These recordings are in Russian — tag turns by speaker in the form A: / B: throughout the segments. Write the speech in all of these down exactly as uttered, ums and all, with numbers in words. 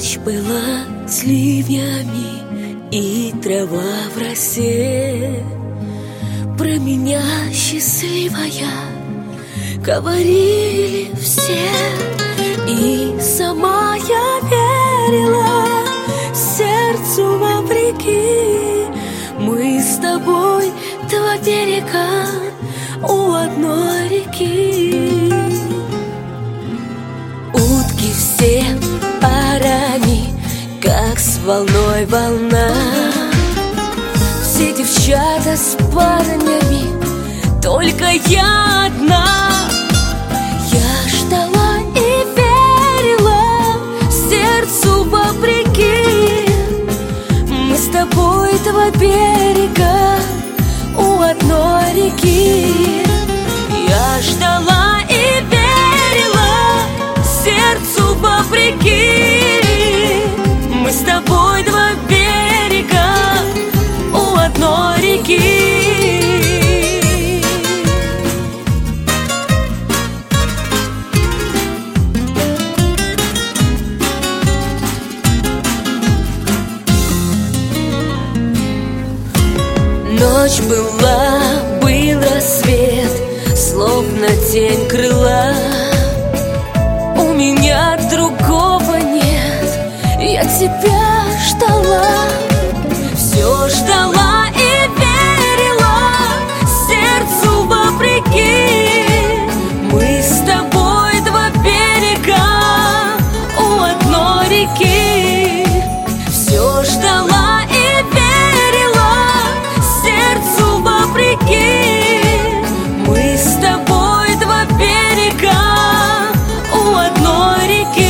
A: Ночь была с ливнями, и трава в росе. Про меня счастливая говорили все, и сама я верила сердцу вопреки. Мы с тобой два берега у одной реки. Утки все парами, как с волной волна. Все девчата с парнями, только я одна. Я ждала и верила сердцу вопреки. Мы с тобой два берега у одной реки. Я ждала и верила сердцу вопреки. Мы с тобой два берега у одной реки. Ночь была, был рассвет, словно тень крыла. У меня другого нет, я тебя ждала. Все ждала и верила сердцу вопреки. Мы с тобой два берега у одной реки. Все ждала и верила сердцу вопреки. Мы с тобой два берега у одной реки.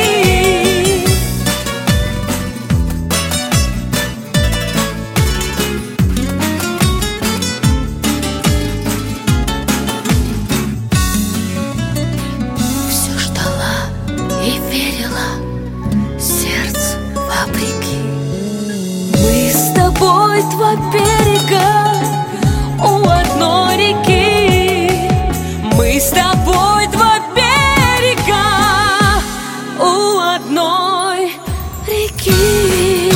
A: Все ждала и верила сердцу вопреки. Мы с тобой два берега у одной реки. Мы с тобой два берега у одной реки.